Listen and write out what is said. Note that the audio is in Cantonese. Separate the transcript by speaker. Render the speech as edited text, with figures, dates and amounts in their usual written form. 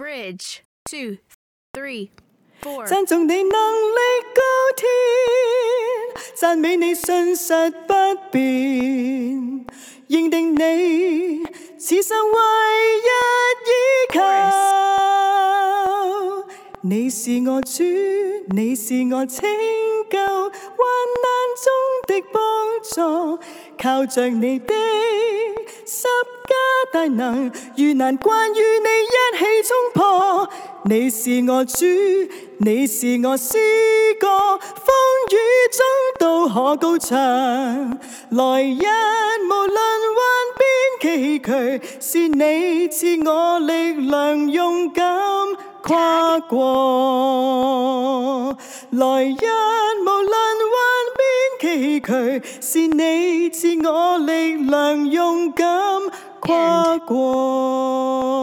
Speaker 1: Bridge 2, 3, 4。
Speaker 2: 讚頌你能力高天，讚美你信實不變，認定你此生唯一依靠。你是我主，你是我拯救，患難中的幫助，靠着你的十架大能，遇難關與你一起衝破。你是我主，你是我詩歌，風雨中都可高唱。來日無論幻變崎嶇，是你賜我力量，勇敢跨過。來日無論幻變崎嶇，是你賜我力量，勇敢跨過。